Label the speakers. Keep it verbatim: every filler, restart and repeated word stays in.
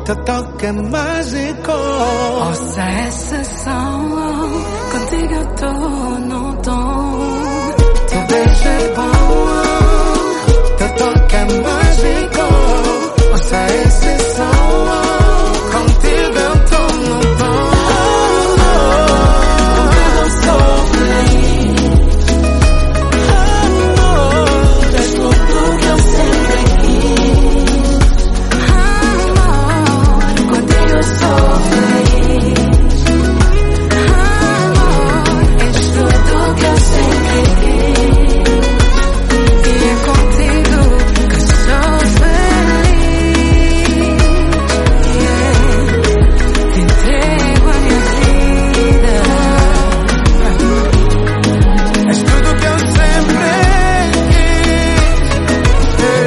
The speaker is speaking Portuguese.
Speaker 1: teu toque é mágico.
Speaker 2: Ouça essa som, contigo eu tô no tom. Teu beijo é bom,
Speaker 1: teu toque é mágico. Ouça esse som, contigo eu tô no tom.
Speaker 2: Contigo eu sou feliz. És tudo que eu sempre quis. Amor, contigo eu sou feliz. Amor, és tudo que eu sempre quis. E é contigo que eu sou feliz. Yeah. Te entrego a minha vida.
Speaker 1: És tudo que eu sempre quis.